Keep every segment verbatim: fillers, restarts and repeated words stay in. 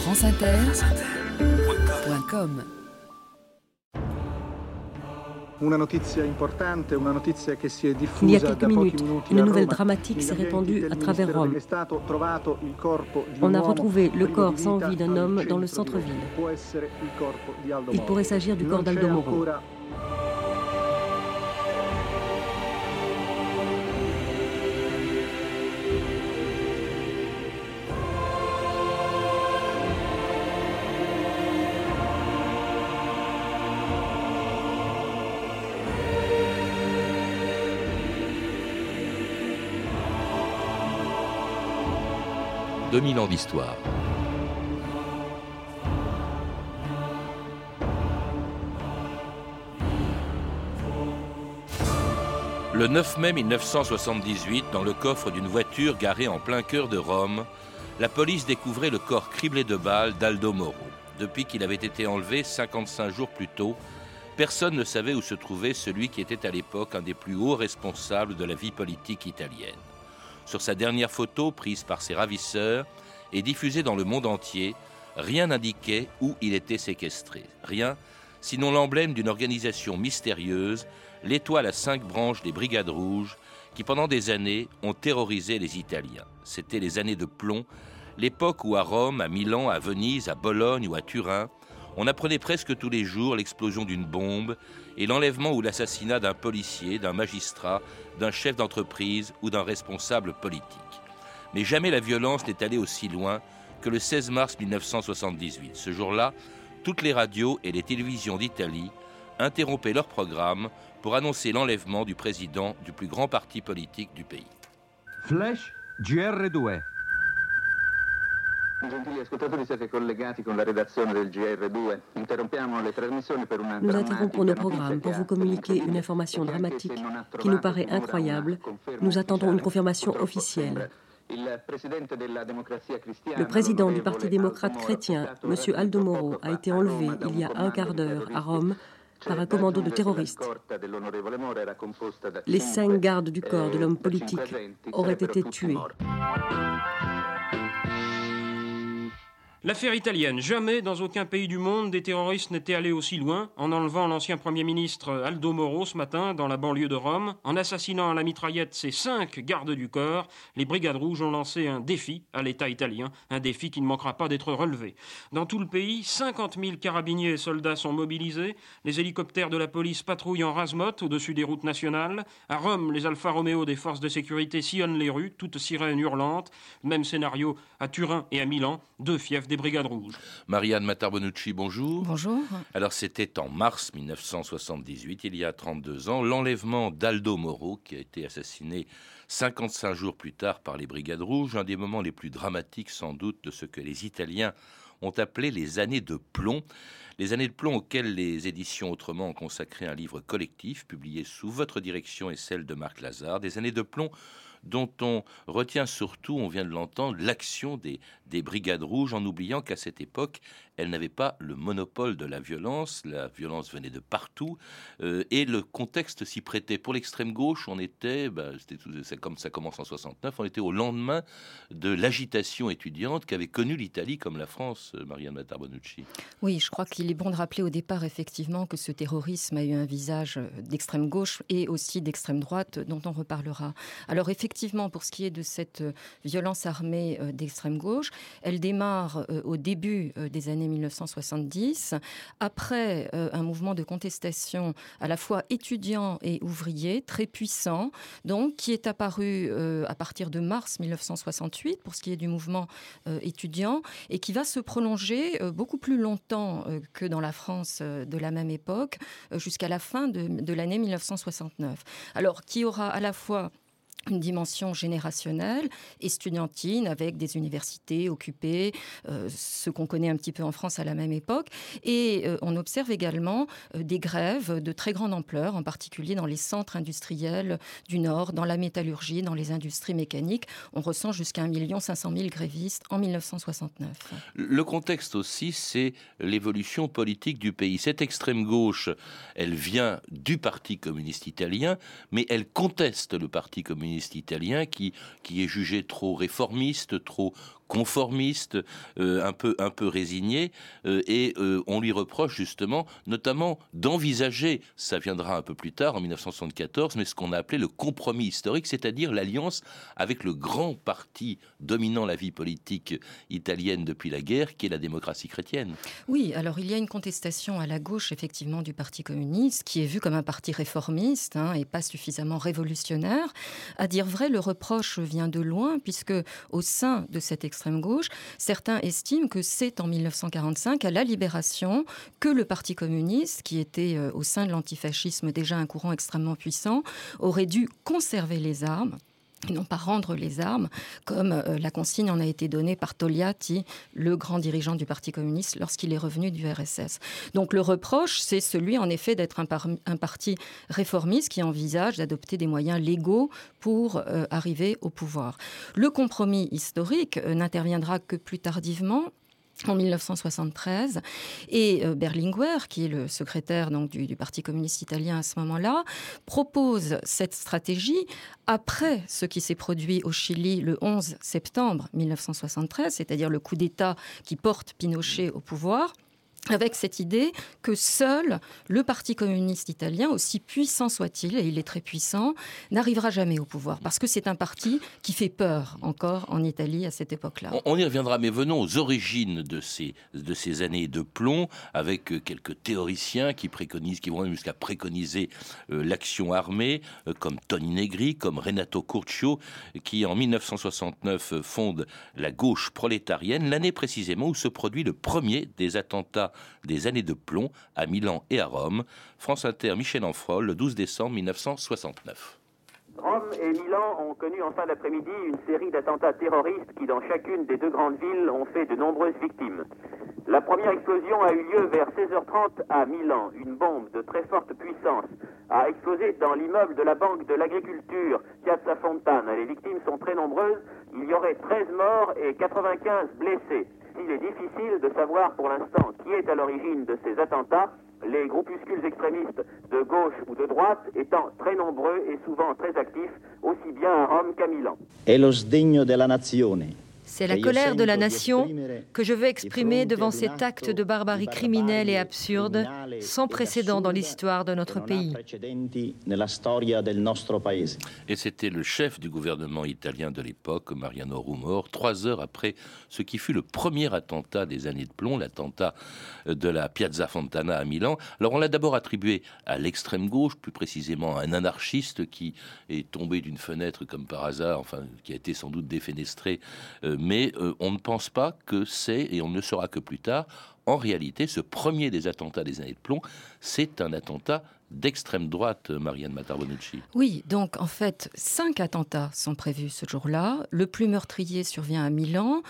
France Inter point com. Una notizia importante, una notizia che si è diffusa Il y a quelques da pochi minutes, minuti une a nouvelle Roma. dramatique s'est Negli ambienti répandue del à travers Ministero Rome. dello Stato, trovato il corpo di On un a uomo retrouvé le privo corps di sans vita vie d'un al homme dans le centro di centre-ville. Roma. Può essere il corpo di Aldo Il Moro. pourrait s'agir du Non corps d'Aldo c'è Moro. ancora deux mille ans d'histoire. Le neuf mai mille neuf cent soixante-dix-huit, dans le coffre d'une voiture garée en plein cœur de Rome, la police découvrait le corps criblé de balles d'Aldo Moro. Depuis qu'il avait été enlevé cinquante-cinq jours plus tôt, personne ne savait où se trouvait celui qui était à l'époque un des plus hauts responsables de la vie politique italienne. Sur sa dernière photo, prise par ses ravisseurs et diffusée dans le monde entier, rien n'indiquait où il était séquestré. Rien, sinon l'emblème d'une organisation mystérieuse, l'étoile à cinq branches des Brigades Rouges, qui pendant des années ont terrorisé les Italiens. C'était les années de plomb, l'époque où à Rome, à Milan, à Venise, à Bologne ou à Turin, on apprenait presque tous les jours l'explosion d'une bombe et l'enlèvement ou l'assassinat d'un policier, d'un magistrat, d'un chef d'entreprise ou d'un responsable politique. Mais jamais la violence n'est allée aussi loin que le seize mars mille neuf cent soixante-dix-huit. Ce jour-là, toutes les radios et les télévisions d'Italie interrompaient leur programme pour annoncer l'enlèvement du président du plus grand parti politique du pays. Flash G R due. Gentili ascoltatori, siete collegati con la redazione del G R due. Interrompiamo le trasmissioni per una Nous interrompons nos programmes pour vous communiquer une information dramatique qui nous paraît incroyable. Nous attendons une confirmation officielle. Le président du Parti démocrate chrétien, M. Aldo Moro, a été enlevé il y a un quart d'heure à Rome par un commando de terroristes. Les cinq gardes du corps de l'homme politique auraient été tués. L'affaire italienne. Jamais dans aucun pays du monde des terroristes n'étaient allés aussi loin en enlevant l'ancien Premier ministre Aldo Moro ce matin dans la banlieue de Rome, en assassinant à la mitraillette ses cinq gardes du corps. Les Brigades Rouges ont lancé un défi à l'État italien, un défi qui ne manquera pas d'être relevé. Dans tout le pays, cinquante mille carabiniers et soldats sont mobilisés. Les hélicoptères de la police patrouillent en rase-motte au-dessus des routes nationales. À Rome, les Alfa Romeo des forces de sécurité sillonnent les rues, toutes sirènes hurlantes. Même scénario à Turin et à Milan, deux fiefs des Brigades Rouges. Marianne Matarbonucci, bonjour. Bonjour. Alors c'était en mars mille neuf cent soixante-dix-huit, il y a trente-deux ans, l'enlèvement d'Aldo Moro, qui a été assassiné cinquante-cinq jours plus tard par les Brigades Rouges, un des moments les plus dramatiques sans doute de ce que les Italiens ont appelé les années de plomb. Les années de plomb auxquelles les éditions Autrement ont consacré un livre collectif publié sous votre direction et celle de Marc Lazare. Des années de plomb dont on retient surtout, on vient de l'entendre, l'action des, des Brigades Rouges, en oubliant qu'à cette époque, elles n'avaient pas le monopole de la violence. La violence venait de partout euh, et le contexte s'y prêtait. Pour l'extrême gauche, on était, bah, c'était tout, c'est comme ça commence en soixante-neuf, on était au lendemain de l'agitation étudiante qu'avait connue l'Italie comme la France, Marianne Matarbonucci. Oui, je crois qu'il est bon de rappeler au départ effectivement que ce terrorisme a eu un visage d'extrême gauche et aussi d'extrême droite dont on reparlera. Alors effectivement, Effectivement, pour ce qui est de cette violence armée d'extrême gauche, elle démarre au début des années mille neuf cent soixante-dix, après un mouvement de contestation à la fois étudiant et ouvrier, très puissant, donc qui est apparu à partir de mars mille neuf cent soixante-huit, pour ce qui est du mouvement étudiant, et qui va se prolonger beaucoup plus longtemps que dans la France de la même époque, jusqu'à la fin de, de l'année mille neuf cent soixante-neuf. Alors, qui aura à la fois une dimension générationnelle, estudiantine, avec des universités occupées, euh, ce qu'on connaît un petit peu en France à la même époque. Et euh, on observe également euh, des grèves de très grande ampleur, en particulier dans les centres industriels du Nord, dans la métallurgie, dans les industries mécaniques. On ressent jusqu'à un million cinq cent mille grévistes en mille neuf cent soixante-neuf. Le contexte aussi, c'est l'évolution politique du pays. Cette extrême gauche, elle vient du Parti communiste italien, mais elle conteste le Parti communiste italien qui, qui est jugé trop réformiste, trop conformiste, euh, un peu, un peu résigné, euh, et euh, on lui reproche justement, notamment, d'envisager, ça viendra un peu plus tard, en dix-neuf cent soixante-quatorze, mais ce qu'on a appelé le compromis historique, c'est-à-dire l'alliance avec le grand parti dominant la vie politique italienne depuis la guerre, qui est la démocratie chrétienne. Oui, alors il y a une contestation à la gauche, effectivement, du Parti communiste, qui est vu comme un parti réformiste hein, et pas suffisamment révolutionnaire. À dire vrai, le reproche vient de loin, puisque au sein de cette extrême gauche, certains estiment que c'est en dix-neuf cent quarante-cinq, à la Libération, que le Parti communiste, qui était euh, au sein de l'antifascisme déjà un courant extrêmement puissant, aurait dû conserver les armes et non pas rendre les armes, comme euh, la consigne en a été donnée par Togliatti, le grand dirigeant du Parti communiste, lorsqu'il est revenu du R S S. Donc le reproche, c'est celui en effet d'être un, par- un parti réformiste qui envisage d'adopter des moyens légaux pour euh, arriver au pouvoir. Le compromis historique euh, n'interviendra que plus tardivement, en dix-neuf cent soixante-treize, et euh, Berlinguer, qui est le secrétaire donc, du, du Parti communiste italien à ce moment-là, propose cette stratégie après ce qui s'est produit au Chili le onze septembre dix-neuf cent soixante-treize, c'est-à-dire le coup d'État qui porte Pinochet au pouvoir, avec cette idée que seul le Parti communiste italien, aussi puissant soit-il, et il est très puissant, n'arrivera jamais au pouvoir. Parce que c'est un parti qui fait peur encore en Italie à cette époque-là. On y reviendra, mais venons aux origines de ces, de ces années de plomb, avec quelques théoriciens qui préconisent, qui vont jusqu'à préconiser euh, l'action armée, euh, comme Toni Negri, comme Renato Curcio, qui en dix-neuf cent soixante-neuf fonde la gauche prolétarienne, l'année précisément où se produit le premier des attentats des années de plomb à Milan et à Rome. France Inter, Michel Enfrol, le douze décembre dix-neuf cent soixante-neuf. Rome et Milan ont connu en fin d'après-midi une série d'attentats terroristes qui, dans chacune des deux grandes villes, ont fait de nombreuses victimes. La première explosion a eu lieu vers seize heures trente à Milan. Une bombe de très forte puissance a explosé dans l'immeuble de la Banque de l'Agriculture, Piazza Fontana. Les victimes sont très nombreuses. Il y aurait treize morts et quatre-vingt-quinze blessés. Il est difficile de savoir pour l'instant qui est à l'origine de ces attentats, les groupuscules extrémistes de gauche ou de droite étant très nombreux et souvent très actifs, aussi bien à Rome qu'à Milan. È lo sdegno della nazione. C'est la colère de la nation que je veux exprimer devant cet acte de barbarie criminelle et absurde, sans précédent dans l'histoire de notre pays. Et c'était le chef du gouvernement italien de l'époque, Mariano Rumor, trois heures après ce qui fut le premier attentat des années de plomb, l'attentat de la Piazza Fontana à Milan. Alors on l'a d'abord attribué à l'extrême gauche, plus précisément à un anarchiste qui est tombé d'une fenêtre comme par hasard, enfin qui a été sans doute défenestré, euh, mais euh, on ne pense pas que c'est, et on ne le saura que plus tard, en réalité, ce premier des attentats des années de plomb, c'est un attentat d'extrême droite, Marianne Matar-Bonucci. Oui, donc en fait, cinq attentats sont prévus ce jour-là. Le plus meurtrier survient à Milan,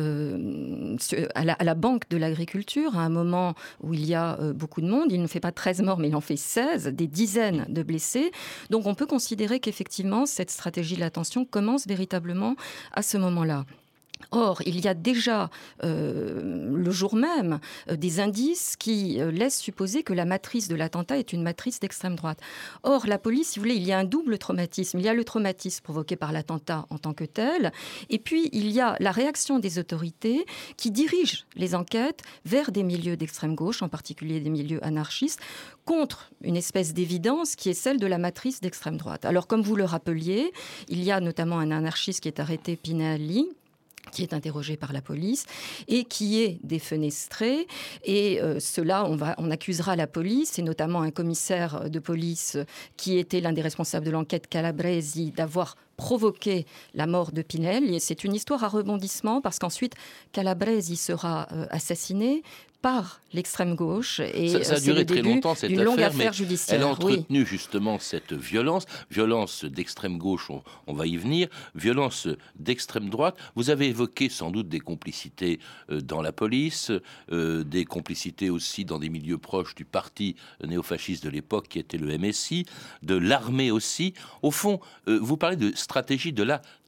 euh, à, la, à la Banque de l'Agriculture, à un moment où il y a euh, beaucoup de monde. Il ne fait pas treize morts, mais il en fait seize, des dizaines de blessés. Donc on peut considérer qu'effectivement, cette stratégie de l'attention commence véritablement à ce moment-là. Or, il y a déjà, euh, le jour même, euh, des indices qui euh, laissent supposer que la matrice de l'attentat est une matrice d'extrême droite. Or, la police, si vous voulez, il y a un double traumatisme. Il y a le traumatisme provoqué par l'attentat en tant que tel, et puis il y a la réaction des autorités qui dirigent les enquêtes vers des milieux d'extrême gauche, en particulier des milieux anarchistes, contre une espèce d'évidence qui est celle de la matrice d'extrême droite. Alors, comme vous le rappeliez, il y a notamment un anarchiste qui est arrêté, Pinelli, qui est interrogé par la police et qui est défenestré. Et euh, cela, on, va, on accusera la police, et notamment un commissaire de police qui était l'un des responsables de l'enquête, Calabresi, d'avoir provoqué la mort de Pinelli. Et c'est une histoire à rebondissement parce qu'ensuite, Calabresi sera euh, assassiné par l'extrême gauche. Et ça, ça a duré très longtemps, cette affaire, longue affaire mais judiciaire. Elle a entretenu oui. justement cette violence, violence d'extrême gauche, on, on va y venir, violence d'extrême droite. Vous avez évoqué sans doute des complicités euh, dans la police, euh, des complicités aussi dans des milieux proches du parti néofasciste de l'époque qui était le M S I, de l'armée aussi. Au fond, euh, vous parlez de stratégie de la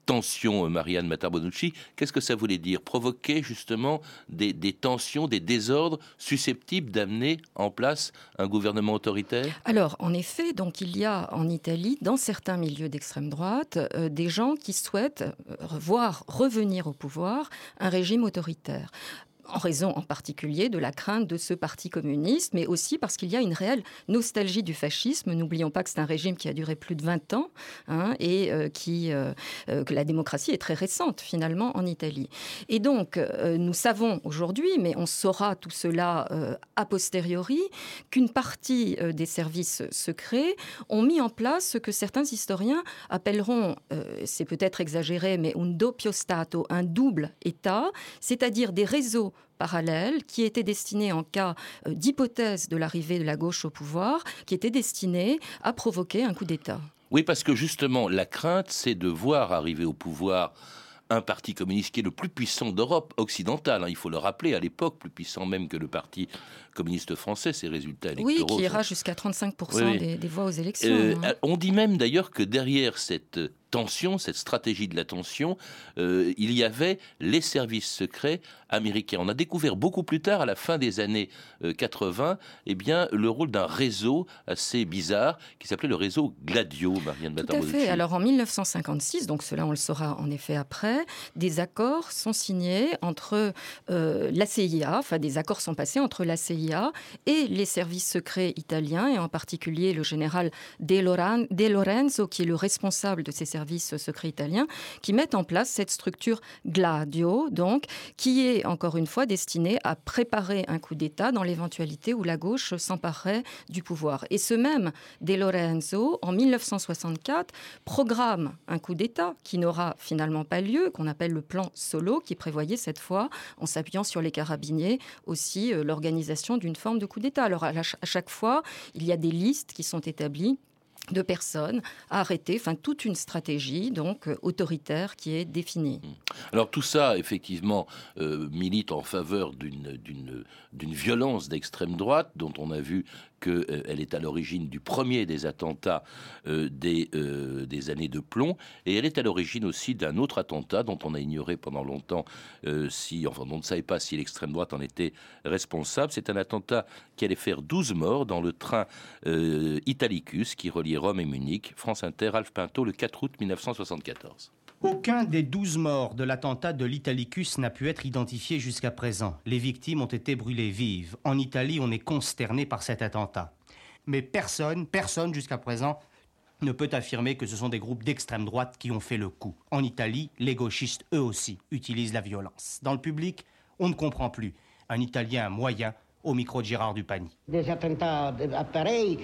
tensions, Marianne Matabonucci, qu'est-ce que ça voulait dire? Provoquer justement des, des tensions, des désordres susceptibles d'amener en place un gouvernement autoritaire? Alors, en effet, donc il y a en Italie, dans certains milieux d'extrême droite, euh, des gens qui souhaitent euh, voir revenir au pouvoir un régime autoritaire. En raison en particulier de la crainte de ce parti communiste, mais aussi parce qu'il y a une réelle nostalgie du fascisme. N'oublions pas que c'est un régime qui a duré plus de vingt ans hein, et euh, qui, euh, euh, que la démocratie est très récente finalement en Italie. Et donc, euh, nous savons aujourd'hui, mais on saura tout cela euh, a posteriori, qu'une partie euh, des services secrets ont mis en place ce que certains historiens appelleront, euh, c'est peut-être exagéré, mais un doppio stato, un double État, c'est-à-dire des réseaux parallèles qui étaient destinés en cas euh, d'hypothèse de l'arrivée de la gauche au pouvoir, qui étaient destinés à provoquer un coup d'État. Oui, parce que justement, la crainte, c'est de voir arriver au pouvoir un parti communiste qui est le plus puissant d'Europe occidentale, hein, il faut le rappeler, à l'époque, plus puissant même que le parti communiste français, ses résultats électoraux. Oui, qui ira jusqu'à trente-cinq pour cent oui, oui. Des, des voix aux élections. Euh, hein. On dit même d'ailleurs que derrière cette tension, cette stratégie de la tension, euh, il y avait les services secrets américains. On a découvert beaucoup plus tard, à la fin des années euh, quatre-vingts, eh bien, le rôle d'un réseau assez bizarre qui s'appelait le réseau Gladio, Marianne Matabonucci. Tout à fait. Alors en mille neuf cent cinquante-six, donc cela on le saura en effet après, des accords sont signés entre euh, la C I A, enfin des accords sont passés entre la C I A et les services secrets italiens, et en particulier le général De, Loran- De Lorenzo, qui est le responsable de ces services secrets italiens, qui mettent en place cette structure Gladio, donc, qui est encore une fois destinée à préparer un coup d'État dans l'éventualité où la gauche s'emparerait du pouvoir. Et ce même De Lorenzo, en mille neuf cent soixante-quatre, programme un coup d'État qui n'aura finalement pas lieu, qu'on appelle le plan Solo, qui prévoyait cette fois, en s'appuyant sur les carabiniers, aussi euh, l'organisation d'une forme de coup d'État. Alors à, la, à chaque fois, il y a des listes qui sont établies de personnes à arrêter, enfin toute une stratégie donc euh, autoritaire qui est définie. Alors tout ça, effectivement, euh, milite en faveur d'une, d'une, d'une violence d'extrême droite dont on a vu qu'elle euh, est à l'origine du premier des attentats euh, des, euh, des années de plomb, et elle est à l'origine aussi d'un autre attentat dont on a ignoré pendant longtemps euh, si, enfin on ne savait pas si l'extrême droite en était responsable. C'est un attentat qui allait faire douze morts dans le train euh, Italicus qui reliait Rome et Munich. France Inter, Alf Pinto, le quatre août mille neuf cent soixante-quatorze. Aucun des douze morts de l'attentat de l'Italicus n'a pu être identifié jusqu'à présent. Les victimes ont été brûlées vives. En Italie, on est consterné par cet attentat. Mais personne, personne jusqu'à présent ne peut affirmer que ce sont des groupes d'extrême droite qui ont fait le coup. En Italie, les gauchistes, eux aussi, utilisent la violence. Dans le public, on ne comprend plus. Un Italien moyen au micro de Gérard Dupagny. Des attentats pareils,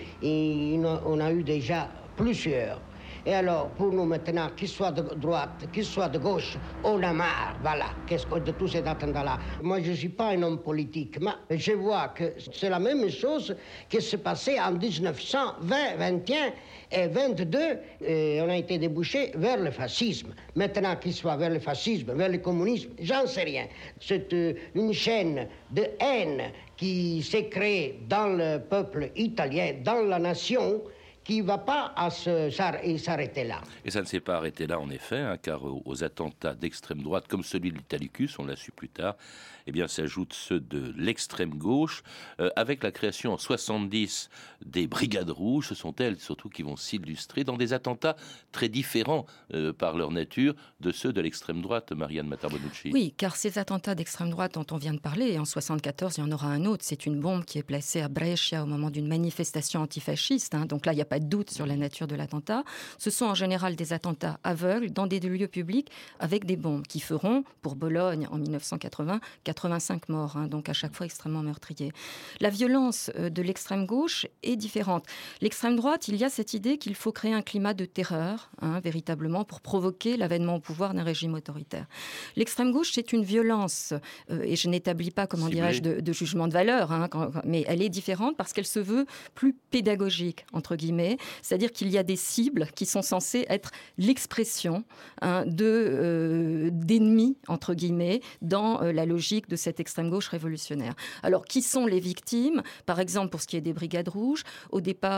on a eu déjà plusieurs. Et alors, pour nous maintenant, qu'ils soient de droite, qu'ils soient de gauche, on a marre, voilà, qu'est-ce que de tous ces attentats-là. Moi, je ne suis pas un homme politique, mais je vois que c'est la même chose qui s'est passé en dix-neuf cent vingt, vingt et un et vingt-deux. Et on a été débouché vers le fascisme. Maintenant, qu'il soit vers le fascisme, vers le communisme, j'en sais rien. C'est euh, une chaîne de haine qui s'est créée dans le peuple italien, dans la nation, qui ne va pas à se, s'arrêter là. Et ça ne s'est pas arrêté là, en effet, hein, car aux attentats d'extrême droite, comme celui de l'Italicus, on l'a su plus tard, eh bien, s'ajoutent ceux de l'extrême gauche, euh, avec la création en soixante-dix des Brigades Rouges. Ce sont elles, surtout, qui vont s'illustrer dans des attentats très différents euh, par leur nature de ceux de l'extrême droite, Marianne Matabonucci. Oui, car ces attentats d'extrême droite dont on vient de parler, et en soixante-quatorze, il y en aura un autre, c'est une bombe qui est placée à Brescia au moment d'une manifestation antifasciste, hein, donc là, il n'y a pas de doute sur la nature de l'attentat. Ce sont en général des attentats aveugles dans des lieux publics avec des bombes qui feront, pour Bologne en mille neuf cent quatre-vingts, quatre-vingt-cinq morts, hein, donc à chaque fois extrêmement meurtriers. La violence euh, de l'extrême gauche est différente. L'extrême droite, il y a cette idée qu'il faut créer un climat de terreur, hein, véritablement, pour provoquer l'avènement au pouvoir d'un régime autoritaire. L'extrême gauche, c'est une violence, euh, et je n'établis pas, comment Ciblé. dirais-je, de, de jugement de valeur, hein, quand, mais elle est différente parce qu'elle se veut plus pédagogique, entre guillemets. C'est-à-dire qu'il y a des cibles qui sont censées être l'expression hein, de, euh, d'ennemis, entre guillemets, dans euh, la logique de cette extrême gauche révolutionnaire. Alors, qui sont les victimes ? Par exemple, pour ce qui est des Brigades Rouges, au départ,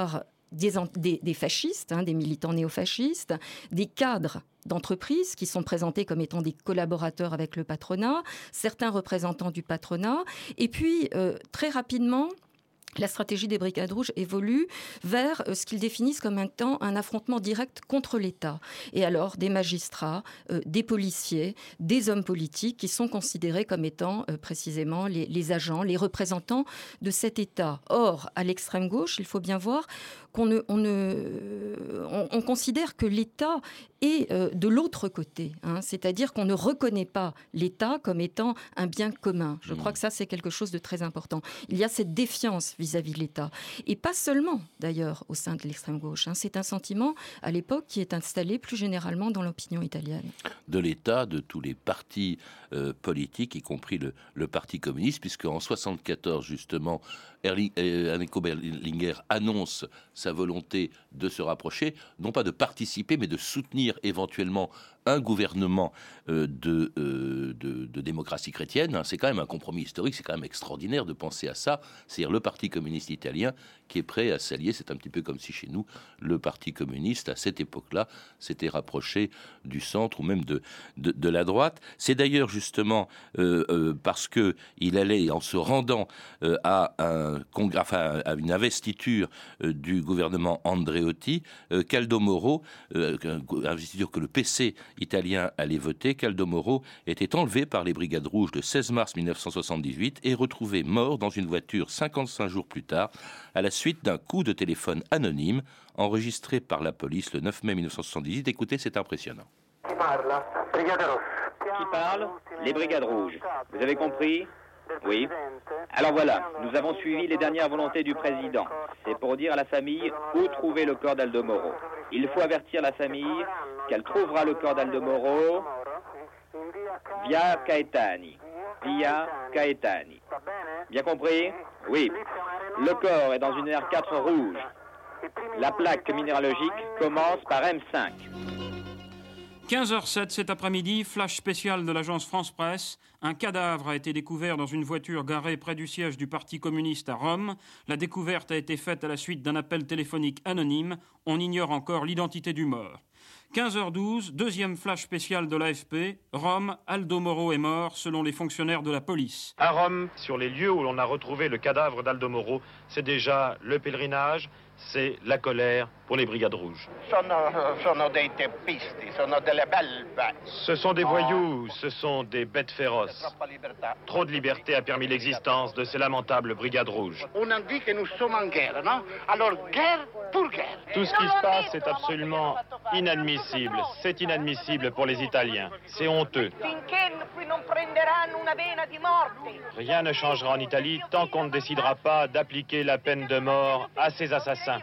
des, des, des fascistes, hein, des militants néofascistes, des cadres d'entreprises qui sont présentés comme étant des collaborateurs avec le patronat, certains représentants du patronat, et puis euh, très rapidement, la stratégie des Brigades Rouges évolue vers ce qu'ils définissent comme un temps un affrontement direct contre l'État. Et alors, des magistrats, euh, des policiers, des hommes politiques qui sont considérés comme étant euh, précisément les, les agents, les représentants de cet État. Or, à l'extrême gauche, il faut bien voir qu'on ne, on ne, on, on considère que l'État est euh, de l'autre côté, hein, c'est-à-dire qu'on ne reconnaît pas l'État comme étant un bien commun. Je mmh. crois que ça, c'est quelque chose de très important. Il y a cette défiance vis-à-vis de l'État. Et pas seulement, d'ailleurs, au sein de l'extrême gauche. Hein. C'est un sentiment, à l'époque, qui est installé plus généralement dans l'opinion italienne. De l'État, de tous les partis euh, politiques, y compris le, le Parti communiste, puisque en soixante-quatorze, justement, Erling, euh, Enrico Berlinguer annonce sa volonté de se rapprocher, non pas de participer, mais de soutenir éventuellement un gouvernement euh, de, euh, de, de démocratie chrétienne. C'est quand même un compromis historique, c'est quand même extraordinaire de penser à ça. C'est-à-dire le Parti communiste italien qui est prêt à s'allier. C'est un petit peu comme si chez nous, le Parti communiste, à cette époque-là, s'était rapproché du centre ou même de, de, de la droite. C'est d'ailleurs justement euh, euh, parce qu'il allait, en se rendant euh, à, un congrès, enfin, à une investiture euh, du gouvernement Andreotti, euh, qu'Aldo Moro, euh, investiture que le P C italien allait voter, qu'Aldo Moro était enlevé par les Brigades Rouges le seize mars mille neuf cent soixante-dix-huit et retrouvé mort dans une voiture cinquante-cinq jours plus tard à la suite d'un coup de téléphone anonyme enregistré par la police le neuf mai mille neuf cent soixante-dix-huit. Écoutez, c'est impressionnant. Qui parle? Les Brigades Rouges. Vous avez compris? Oui. Alors voilà, nous avons suivi les dernières volontés du président. C'est pour dire à la famille où trouver le corps d'Aldo Moro. Il faut avertir la famille qu'elle trouvera le corps d'Aldo Moro via Caetani. Via Caetani. Bien compris? Oui. Le corps est dans une R quatre rouge. La plaque minéralogique commence par M cinq. quinze heures zéro sept cet après-midi, flash spécial de l'agence France-Presse. Un cadavre a été découvert dans une voiture garée près du siège du Parti communiste à Rome. La découverte a été faite à la suite d'un appel téléphonique anonyme. On ignore encore l'identité du mort. quinze heures douze, deuxième flash spécial de l'A F P. Rome, Aldo Moro est mort, selon les fonctionnaires de la police. À Rome, sur les lieux où l'on a retrouvé le cadavre d'Aldo Moro, c'est déjà le pèlerinage, c'est la colère pour les Brigades Rouges. Ce sont des voyous, ce sont des bêtes féroces. Trop de liberté a permis l'existence de ces lamentables Brigades Rouges. On a dit que nous sommes en guerre, non? Alors, guerre pour guerre. Tout ce qui se passe est absolument inadmissible. C'est inadmissible pour les Italiens. C'est honteux. Rien ne changera en Italie tant qu'on ne décidera pas d'appliquer la peine de mort à ces assassins.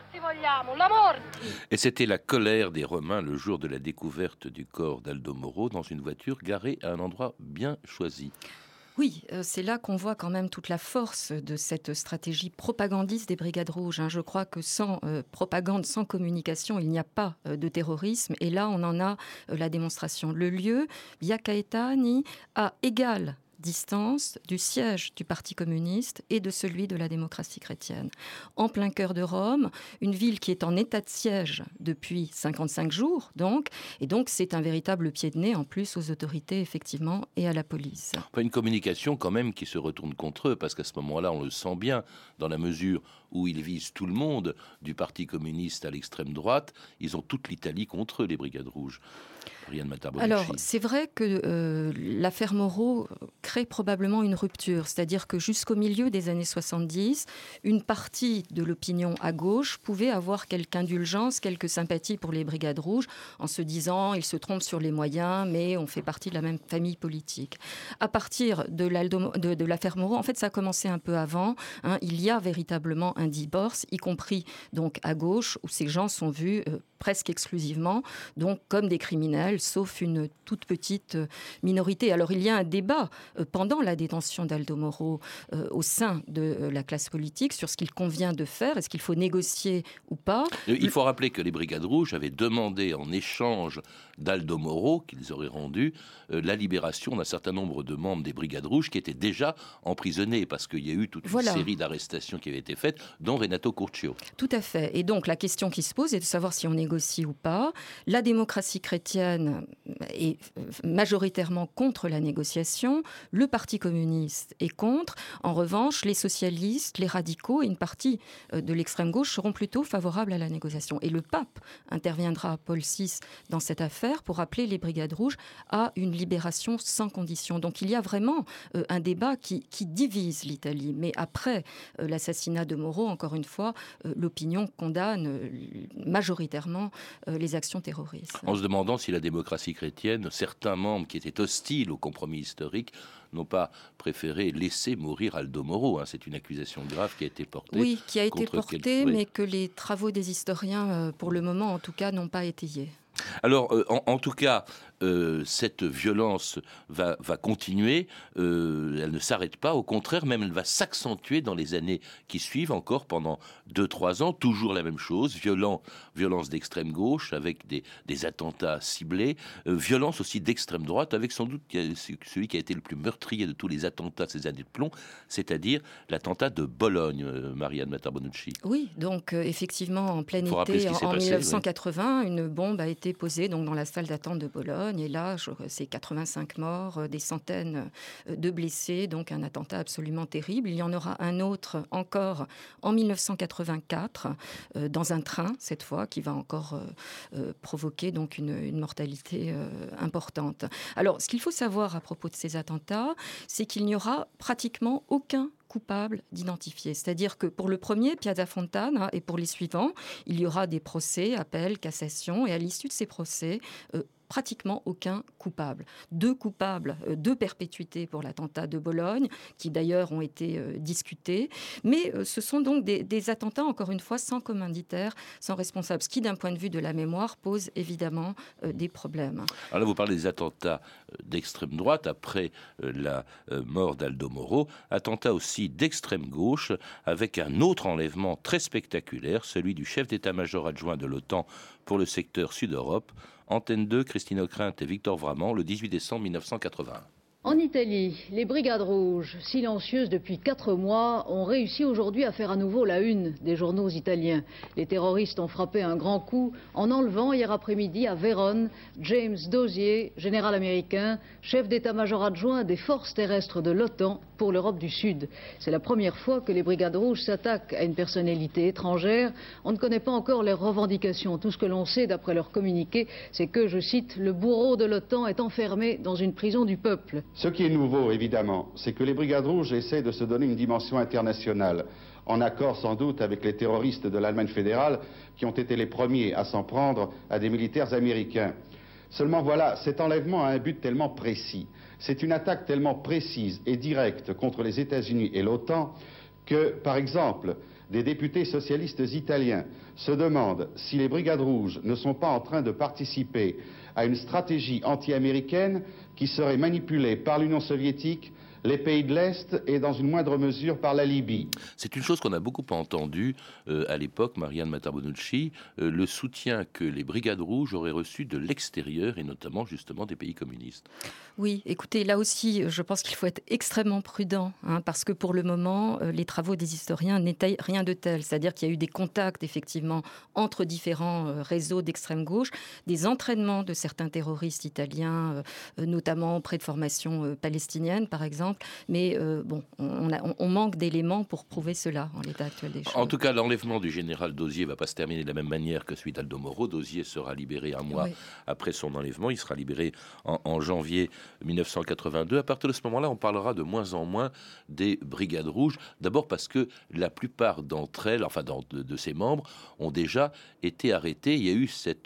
Et c'était la colère des Romains le jour de la découverte du corps d'Aldo Moro dans une voiture garée à un endroit bien choisi. Oui, euh, c'est là qu'on voit quand même toute la force de cette stratégie propagandiste des Brigades Rouges. Hein. Je crois que sans euh, propagande, sans communication, il n'y a pas euh, de terrorisme. Et là, on en a euh, la démonstration. Le lieu, Via Caetani, à égale distance du siège du Parti communiste et de celui de la démocratie chrétienne. En plein cœur de Rome, une ville qui est en état de siège depuis cinquante-cinq jours, donc, et donc c'est un véritable pied de nez en plus aux autorités, effectivement, et à la police. Enfin, une communication quand même qui se retourne contre eux, parce qu'à ce moment-là, on le sent bien, dans la mesure où ils visent tout le monde, du Parti communiste à l'extrême droite, ils ont toute l'Italie contre eux, les Brigades Rouges. Alors, c'est vrai que euh, l'affaire Moro crée probablement une rupture, c'est-à-dire que jusqu'au milieu des années soixante-dix, une partie de l'opinion à gauche pouvait avoir quelque indulgence, quelques sympathies pour les Brigades Rouges, en se disant ils se trompent sur les moyens, mais on fait partie de la même famille politique. À partir de, de, de l'affaire Moro, en fait, ça a commencé un peu avant. Hein, il y a véritablement un divorce, y compris donc à gauche, où ces gens sont vus euh, presque exclusivement, donc comme des criminels, sauf une toute petite minorité. Alors il y a un débat euh, pendant la détention d'Aldo Moro euh, au sein de euh, la classe politique sur ce qu'il convient de faire, est-ce qu'il faut négocier ou pas. Il faut rappeler que les Brigades Rouges avaient demandé en échange d'Aldo Moro, qu'ils auraient rendu, euh, la libération d'un certain nombre de membres des Brigades Rouges qui étaient déjà emprisonnés, parce qu'il y a eu toute une voilà. série d'arrestations qui avaient été faites, dont Renato Curcio. Tout à fait. Et donc la question qui se pose est de savoir si on négocie ou pas. La démocratie chrétienne est majoritairement contre la négociation. Le Parti communiste est contre. En revanche, les socialistes, les radicaux et une partie de l'extrême gauche seront plutôt favorables à la négociation. Et le pape interviendra, Paul six, dans cette affaire pour appeler les Brigades Rouges à une libération sans condition. Donc il y a vraiment euh, un débat qui, qui divise l'Italie. Mais après euh, l'assassinat de Moro, encore une fois, euh, l'opinion condamne euh, majoritairement euh, les actions terroristes. En se demandant si la démocratie chrétienne, certains membres qui étaient hostiles au compromis historique, n'ont pas préféré laisser mourir Aldo Moro. Hein. C'est une accusation grave qui a été portée. Oui, qui a été portée, quel... mais que les travaux des historiens, euh, pour le moment en tout cas, n'ont pas étayé. Alors, euh, en, en tout cas, euh, cette violence va, va continuer, euh, elle ne s'arrête pas, au contraire, même elle va s'accentuer dans les années qui suivent, encore pendant deux trois ans, toujours la même chose, violent, violence d'extrême gauche, avec des, des attentats ciblés, euh, violence aussi d'extrême droite, avec sans doute celui qui a été le plus meurtrier de tous les attentats de ces années de plomb, c'est-à-dire l'attentat de Bologne, euh, Marianne Matar-Bonucci. Oui, donc euh, effectivement, en plein Faut été, en, en passé, mille neuf cent quatre-vingts, oui. une bombe a été posée donc, dans la salle d'attente de Bologne. Et là, c'est quatre-vingt-cinq morts, des centaines de blessés. Donc un attentat absolument terrible. Il y en aura un autre encore en mille neuf cent quatre-vingt-quatre, euh, dans un train, cette fois, qui va encore euh, euh, provoquer donc, une, une mortalité euh, importante. Alors, ce qu'il faut savoir à propos de ces attentats, c'est qu'il n'y aura pratiquement aucun coupable d'identifier. C'est-à-dire que pour le premier, Piazza Fontana, et pour les suivants, il y aura des procès, appels, cassations, et à l'issue de ces procès, euh, pratiquement aucun coupable. Deux coupables euh, de perpétuité pour l'attentat de Bologne, qui d'ailleurs ont été euh, discutés. Mais euh, ce sont donc des, des attentats, encore une fois, sans commanditaire, sans responsable, ce qui, d'un point de vue de la mémoire, pose évidemment euh, des problèmes. Alors là, vous parlez des attentats d'extrême droite après euh, la euh, mort d'Aldo Moro, attentats aussi d'extrême gauche, avec un autre enlèvement très spectaculaire, celui du chef d'état-major adjoint de l'OTAN pour le secteur Sud-Europe, Antenne deux, Christine Ockrent et Victor Vramant, le dix-huit décembre mille neuf cent quatre-vingt-un. En Italie, les Brigades Rouges, silencieuses depuis quatre mois, ont réussi aujourd'hui à faire à nouveau la une des journaux italiens. Les terroristes ont frappé un grand coup en enlevant hier après-midi à Vérone James Dozier, général américain, chef d'état-major adjoint des forces terrestres de l'OTAN pour l'Europe du Sud. C'est la première fois que les Brigades Rouges s'attaquent à une personnalité étrangère. On ne connaît pas encore leurs revendications. Tout ce que l'on sait d'après leur communiqué, c'est que, je cite, le bourreau de l'OTAN est enfermé dans une prison du peuple. Ce qui est nouveau, évidemment, c'est que les Brigades Rouges essaient de se donner une dimension internationale, en accord sans doute avec les terroristes de l'Allemagne fédérale qui ont été les premiers à s'en prendre à des militaires américains. Seulement voilà, cet enlèvement a un but tellement précis, c'est une attaque tellement précise et directe contre les États-Unis et l'OTAN que, par exemple, des députés socialistes italiens se demandent si les Brigades Rouges ne sont pas en train de participer à une stratégie anti-américaine qui serait manipulée par l'Union soviétique, les pays de l'Est et dans une moindre mesure par la Libye. C'est une chose qu'on a beaucoup entendu euh, à l'époque, Marianne Matar-Bonucci, euh, le soutien que les Brigades Rouges auraient reçu de l'extérieur et notamment justement des pays communistes. Oui, écoutez, là aussi, je pense qu'il faut être extrêmement prudent, hein, parce que pour le moment, euh, les travaux des historiens n'étayent rien de tel. C'est-à-dire qu'il y a eu des contacts, effectivement, entre différents euh, réseaux d'extrême gauche, des entraînements de certains terroristes italiens, euh, notamment auprès de formations euh, palestiniennes, par exemple. Mais euh, bon, on, a, on manque d'éléments pour prouver cela en l'état actuel des choses. En tout cas, l'enlèvement du général Dozier ne va pas se terminer de la même manière que celui d'Aldo Moro. Dozier sera libéré un mois oui. après son enlèvement. Il sera libéré en, en janvier mille neuf cent quatre-vingt-deux. À partir de ce moment-là, on parlera de moins en moins des Brigades Rouges. D'abord parce que la plupart d'entre elles, enfin de, de ces membres, ont déjà été arrêtés. Il y a eu cette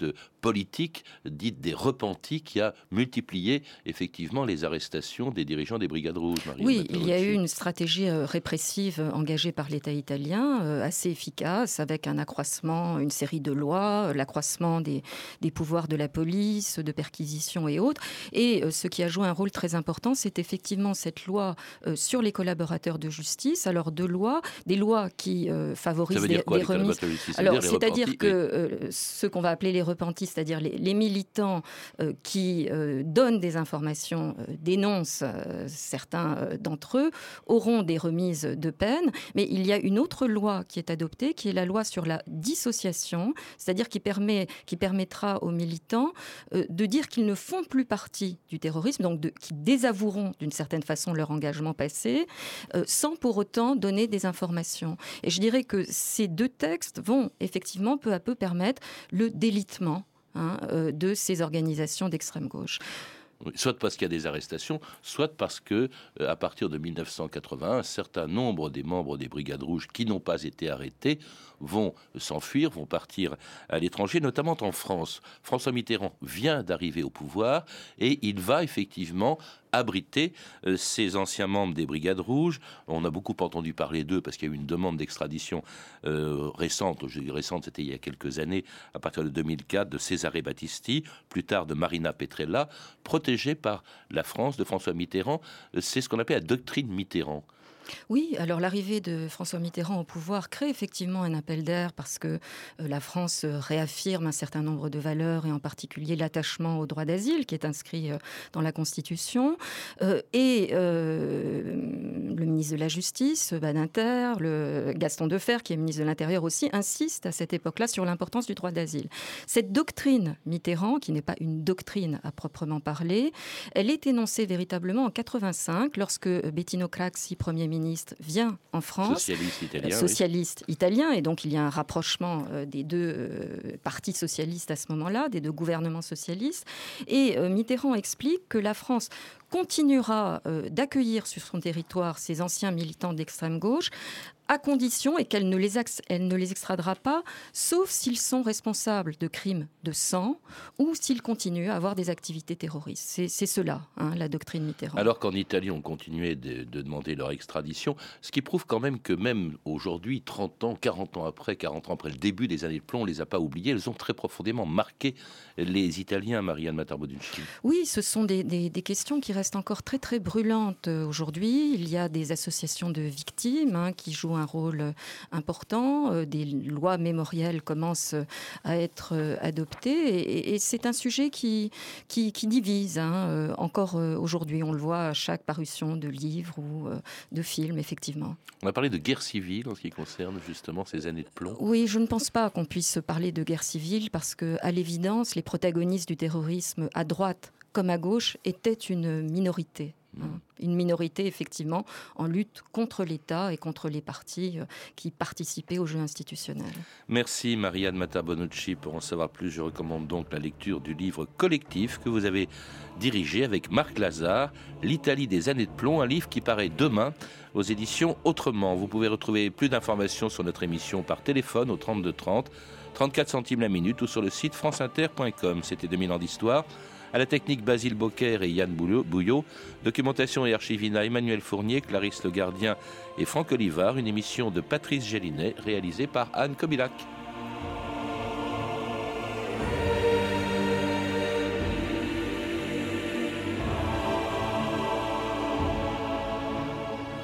politique dite des repentis qui a multiplié effectivement les arrestations des dirigeants des Brigades Rouges. Maria Oui, Matteucci. il y a eu une stratégie euh, répressive euh, engagée par l'État italien, euh, assez efficace, avec un accroissement, une série de lois, euh, l'accroissement des, des pouvoirs de la police, de perquisition et autres. Et euh, ce qui a joué un rôle très important, c'est effectivement cette loi euh, sur les collaborateurs de justice. Alors, deux lois, des lois qui euh, favorisent des, quoi, des remises. Alors, c'est-à-dire que euh, ceux qu'on va appeler les repentis, c'est-à-dire les, les militants euh, qui euh, donnent des informations, euh, dénoncent euh, certains euh, d'entre eux, auront des remises de peine. Mais il y a une autre loi qui est adoptée, qui est la loi sur la dissociation, c'est-à-dire qui, permet, qui permettra aux militants euh, de dire qu'ils ne font plus partie du terrorisme, donc de, qui désavoueront d'une certaine façon leur engagement passé, euh, sans pour autant donner des informations. Et je dirais que ces deux textes vont effectivement peu à peu permettre le délitement hein, euh, de ces organisations d'extrême gauche. Soit parce qu'il y a des arrestations, soit parce que, euh, à partir de mille neuf cent quatre-vingt-un, un certain nombre des membres des Brigades Rouges qui n'ont pas été arrêtés vont s'enfuir, vont partir à l'étranger, notamment en France. François Mitterrand vient d'arriver au pouvoir et il va effectivement abriter euh, ces anciens membres des Brigades Rouges. On a beaucoup entendu parler d'eux parce qu'il y a eu une demande d'extradition euh, récente, je dis récente, c'était il y a quelques années, à partir de deux mille quatre, de Cesare Battisti, plus tard de Marina Petrella, protégée par la France de François Mitterrand. C'est ce qu'on appelle la doctrine Mitterrand. Oui, alors l'arrivée de François Mitterrand au pouvoir crée effectivement un appel d'air parce que euh, la France réaffirme un certain nombre de valeurs et en particulier l'attachement au droit d'asile qui est inscrit euh, dans la Constitution. Euh, et euh, le ministre de la Justice, Badinter, le Gaston Defferre, qui est ministre de l'Intérieur aussi, insiste à cette époque-là sur l'importance du droit d'asile. Cette doctrine Mitterrand, qui n'est pas une doctrine à proprement parler, elle est énoncée véritablement en quatre-vingt-cinq lorsque Bettino Craxi, Premier ministre, ministre vient en France, socialiste italien, socialiste oui. italien, et donc il y a un rapprochement euh, des deux euh, partis socialistes à ce moment-là, des deux gouvernements socialistes, et euh, Mitterrand explique que la France continuera euh, d'accueillir sur son territoire ces anciens militants d'extrême gauche, à condition et qu'elle ne les, ex- elle ne les extradera pas, sauf s'ils sont responsables de crimes de sang ou s'ils continuent à avoir des activités terroristes. C'est, c'est cela, hein, la doctrine Mitterrand. Alors qu'en Italie, on continuait de, de demander leur extradition, ce qui prouve quand même que même aujourd'hui, trente ans, quarante ans après, quarante ans après le début des années de plomb, on ne les a pas oubliées, elles ont très profondément marqué les Italiens, Marianne Matteucci. Oui, ce sont des, des, des questions qui restent encore très très brûlantes aujourd'hui. Il y a des associations de victimes hein, qui jouent un rôle important. Des lois mémorielles commencent à être adoptées et, et c'est un sujet qui, qui, qui divise hein, encore aujourd'hui. On le voit à chaque parution de livres ou de films, effectivement. On a parlé de guerre civile en ce qui concerne justement ces années de plomb. Oui, je ne pense pas qu'on puisse parler de guerre civile parce que, à l'évidence, les protagonistes du terrorisme à droite comme à gauche étaient une minorité. Hein. Une minorité, effectivement, en lutte contre l'État et contre les partis euh, qui participaient au jeu institutionnel. Merci Marianne Matteucci. Pour en savoir plus, je recommande donc la lecture du livre collectif que vous avez dirigé avec Marc Lazare, L'Italie des années de plomb, un livre qui paraît demain aux éditions Autrement. Vous pouvez retrouver plus d'informations sur notre émission par téléphone au trente-deux trente, trente-quatre centimes la minute ou sur le site franceinter point com. C'était deux mille ans d'histoire. À la technique, Basile Bocquer et Yann Bouillot. Documentation et archivina, Emmanuel Fournier, Clarisse Le Gardien et Franck Olivard. Une émission de Patrice Gélinet, réalisée par Anne Kobilac.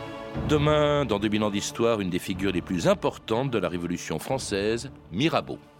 Demain, dans deux mille ans d'histoire, une des figures les plus importantes de la Révolution française, Mirabeau.